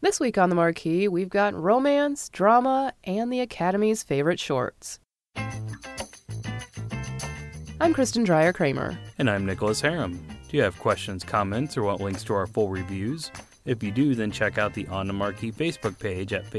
This week on the Marquee, we've got romance, drama, and the Academy's favorite shorts. I'm Kristen Dreyer-Kramer. And I'm Nicholas Harem. Do you have questions, comments, or want links to our full reviews? If you do, then check out the On the Marquee Facebook page at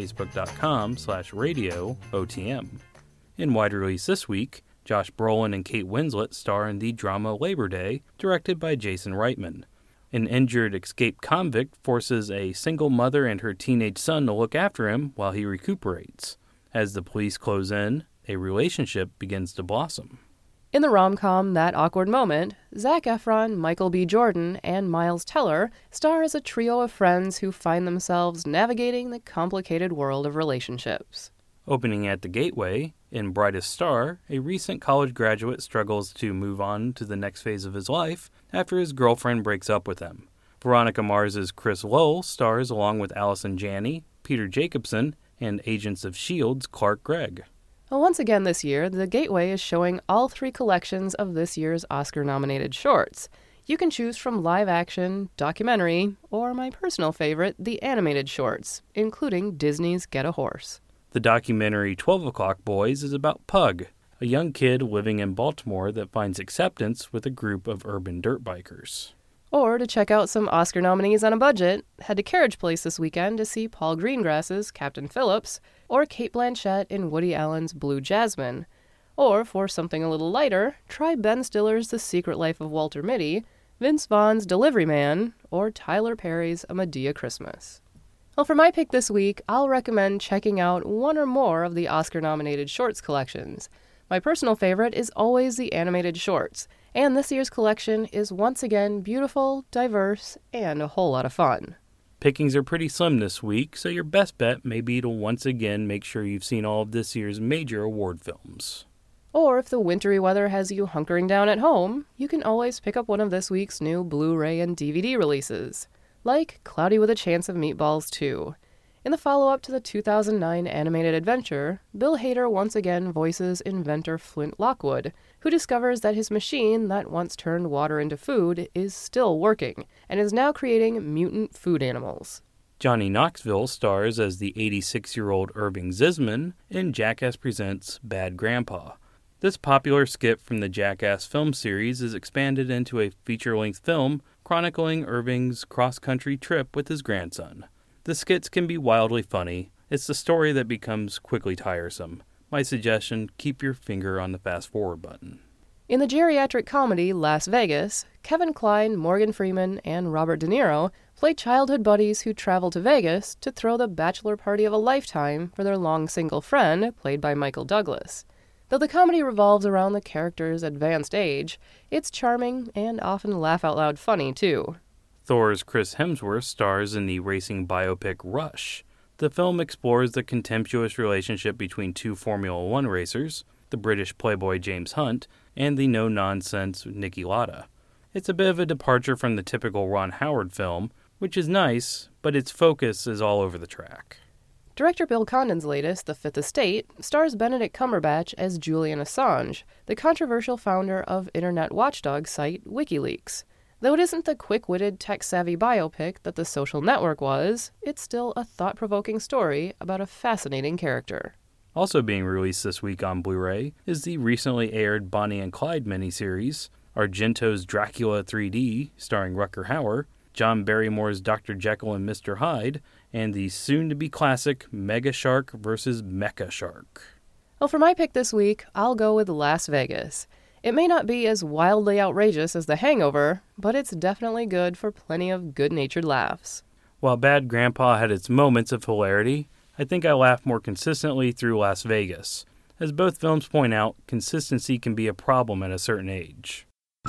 facebook.com/radiootm. In wide release this week, Josh Brolin and Kate Winslet star in the drama Labor Day, directed by Jason Reitman. An injured escaped convict forces a single mother and her teenage son to look after him while he recuperates. As the police close in, a relationship begins to blossom. In the rom-com That Awkward Moment, Zac Efron, Michael B. Jordan, and Miles Teller star as a trio of friends who find themselves navigating the complicated world of relationships. Opening at the Gateway, in Brightest Star, a recent college graduate struggles to move on to the next phase of his life after his girlfriend breaks up with him. Veronica Mars's Chris Lowell stars along with Allison Janney, Peter Jacobson, and Agents of S.H.I.E.L.'s Clark Gregg. Once again this year, The Gateway is showing all three collections of this year's Oscar-nominated shorts. You can choose from live action, documentary, or my personal favorite, the animated shorts, including Disney's Get a Horse. The documentary 12 O'Clock Boys is about Pug, a young kid living in Baltimore that finds acceptance with a group of urban dirt bikers. Or to check out some Oscar nominees on a budget, head to Carriage Place this weekend to see Paul Greengrass's Captain Phillips, or Cate Blanchett in Woody Allen's Blue Jasmine. Or, for something a little lighter, try Ben Stiller's The Secret Life of Walter Mitty, Vince Vaughn's Delivery Man, or Tyler Perry's A Medea Christmas. Well, for my pick this week, I'll recommend checking out one or more of the Oscar-nominated shorts collections. My personal favorite is always the animated shorts, and this year's collection is once again beautiful, diverse, and a whole lot of fun. Pickings are pretty slim this week, so your best bet may be to once again make sure you've seen all of this year's major award films. Or if the wintry weather has you hunkering down at home, you can always pick up one of this week's new Blu-ray and DVD releases, like Cloudy with a Chance of Meatballs 2. In the follow-up to the 2009 animated adventure, Bill Hader once again voices inventor Flint Lockwood, who discovers that his machine that once turned water into food is still working, and is now creating mutant food animals. Johnny Knoxville stars as the 86-year-old Irving Zisman in Jackass Presents Bad Grandpa. This popular skit from the Jackass film series is expanded into a feature-length film chronicling Irving's cross-country trip with his grandson. The skits can be wildly funny. It's the story that becomes quickly tiresome. My suggestion, keep your finger on the fast-forward button. In the geriatric comedy Las Vegas, Kevin Kline, Morgan Freeman, and Robert De Niro play childhood buddies who travel to Vegas to throw the bachelor party of a lifetime for their long single friend, played by Michael Douglas. Though the comedy revolves around the character's advanced age, it's charming and often laugh-out-loud funny, too. Thor's Chris Hemsworth stars in the racing biopic Rush. The film explores the contemptuous relationship between two Formula One racers, the British playboy James Hunt and the no-nonsense Niki Lauda. It's a bit of a departure from the typical Ron Howard film, which is nice, but its focus is all over the track. Director Bill Condon's latest, The Fifth Estate, stars Benedict Cumberbatch as Julian Assange, the controversial founder of internet watchdog site WikiLeaks. Though it isn't the quick-witted, tech-savvy biopic that The Social Network was, it's still a thought-provoking story about a fascinating character. Also being released this week on Blu-ray is the recently aired Bonnie and Clyde miniseries, Argento's Dracula 3D, starring Rutger Hauer, John Barrymore's Dr. Jekyll and Mr. Hyde, and the soon-to-be classic Mega Shark vs. Mecha Shark. Well, for my pick this week, I'll go with Las Vegas. It may not be as wildly outrageous as The Hangover, but it's definitely good for plenty of good-natured laughs. While Bad Grandpa had its moments of hilarity, I think I laughed more consistently through Las Vegas. As both films point out, consistency can be a problem at a certain age.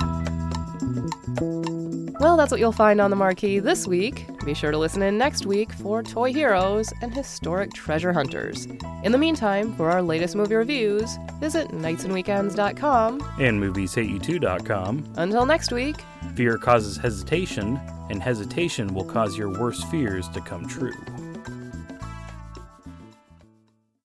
Well, that's what you'll find on the Marquee this week. Be sure to listen in next week for Toy Heroes and Historic Treasure Hunters. In the meantime, for our latest movie reviews, visit nightsandweekends.com and movieshateyou2.com. Until next week, fear causes hesitation, and hesitation will cause your worst fears to come true.